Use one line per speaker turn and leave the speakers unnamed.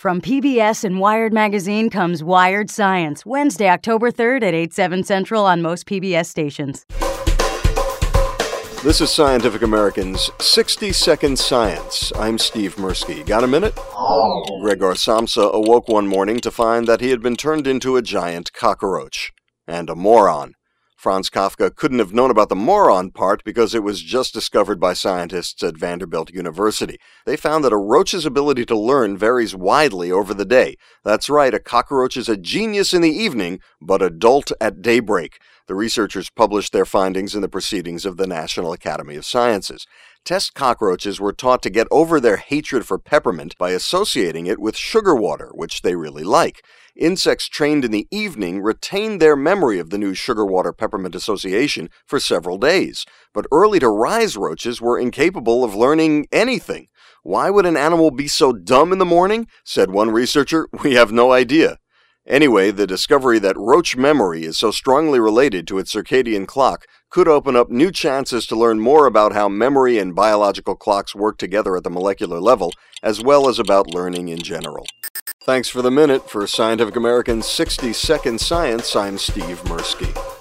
From PBS and Wired Magazine comes Wired Science, Wednesday, October 3rd at 8/7 Central on most PBS stations.
This is Scientific American's 60-Second Science. I'm Steve Mirsky. Got a minute? Gregor Samsa awoke one morning to find that he had been turned into a giant cockroach. And a moron. Franz Kafka couldn't have known about the moron part because it was just discovered by scientists at Vanderbilt University. They found that a roach's ability to learn varies widely over the day. That's right, a cockroach is a genius in the evening, but a dolt at daybreak. The researchers published their findings in the Proceedings of the National Academy of Sciences. Test cockroaches were taught to get over their hatred for peppermint by associating it with sugar water, which they really like. Insects trained in the evening retained their memory of the new sugar water peppermint association for several days. But early-to-rise roaches were incapable of learning anything. Why would an animal be so dumb in the morning? Said one researcher, we have no idea. Anyway, the discovery that roach memory is so strongly related to its circadian clock could open up new chances to learn more about how memory and biological clocks work together at the molecular level, as well as about learning in general. Thanks for the minute. For Scientific American's 60-Second Science, I'm Steve Mirsky.